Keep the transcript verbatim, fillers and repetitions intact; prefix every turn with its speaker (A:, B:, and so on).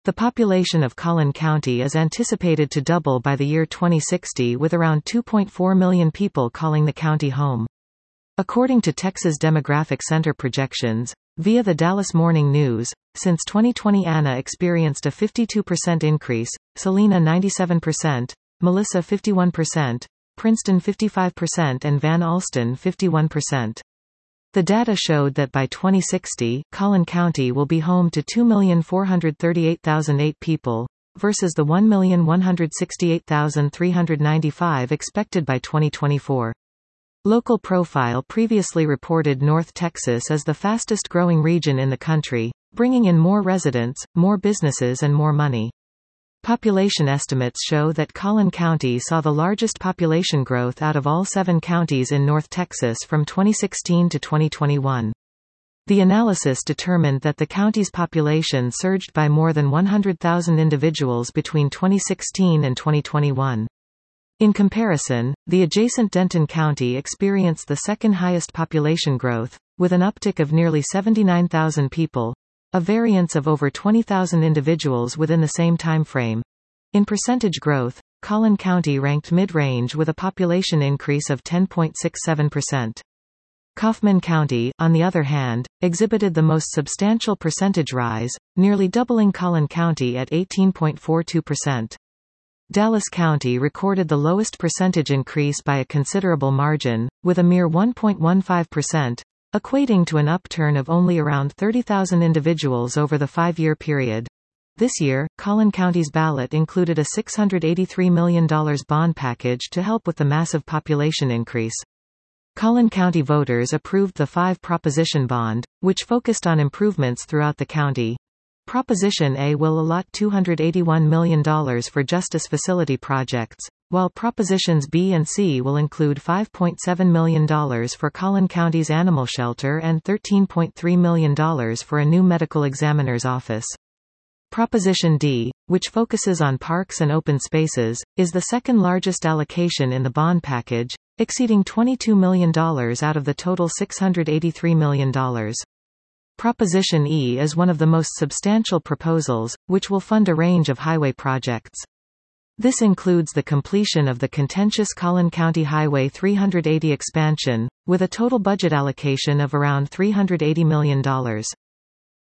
A: The population of Collin County is anticipated to double by the year twenty sixty, with around two point four million people calling the county home. According to Texas Demographic Center projections, via the Dallas Morning News, since twenty twenty Anna experienced a fifty-two percent increase, Salina ninety-seven percent, Melissa fifty-one percent, Princeton fifty-five percent and Van Alstyne fifty-one percent. The data showed that by twenty sixty, Collin County will be home to two million four hundred thirty-eight thousand eight people, versus the one million one hundred sixty-eight thousand three hundred ninety-five expected by twenty twenty-four. Local Profile previously reported North Texas as the fastest-growing region in the country, bringing in more residents, more businesses and more money. Population estimates show that Collin County saw the largest population growth out of all seven counties in North Texas from twenty sixteen to twenty twenty-one. The analysis determined that the county's population surged by more than one hundred thousand individuals between twenty sixteen and twenty twenty-one. In comparison, the adjacent Denton County experienced the second highest population growth, with an uptick of nearly seventy-nine thousand people, a variance of over twenty thousand individuals within the same time frame. In percentage growth, Collin County ranked mid-range with a population increase of ten point six seven percent. Kaufman County, on the other hand, exhibited the most substantial percentage rise, nearly doubling Collin County at eighteen point four two percent. Dallas County recorded the lowest percentage increase by a considerable margin, with a mere one point one five percent, equating to an upturn of only around thirty thousand individuals over the five-year period. This year, Collin County's ballot included a six hundred eighty-three million dollars bond package to help with the massive population increase. Collin County voters approved the five Proposition Bond, which focused on improvements throughout the county. Proposition A will allot two hundred eighty-one million dollars for justice facility projects, while Propositions B and C will include five point seven million dollars for Collin County's animal shelter and thirteen point three million dollars for a new medical examiner's office. Proposition D, which focuses on parks and open spaces, is the second largest allocation in the bond package, exceeding twenty-two million dollars out of the total six hundred eighty-three million dollars. Proposition E is one of the most substantial proposals, which will fund a range of highway projects. This includes the completion of the contentious Collin County Highway three eighty expansion, with a total budget allocation of around three hundred eighty million dollars.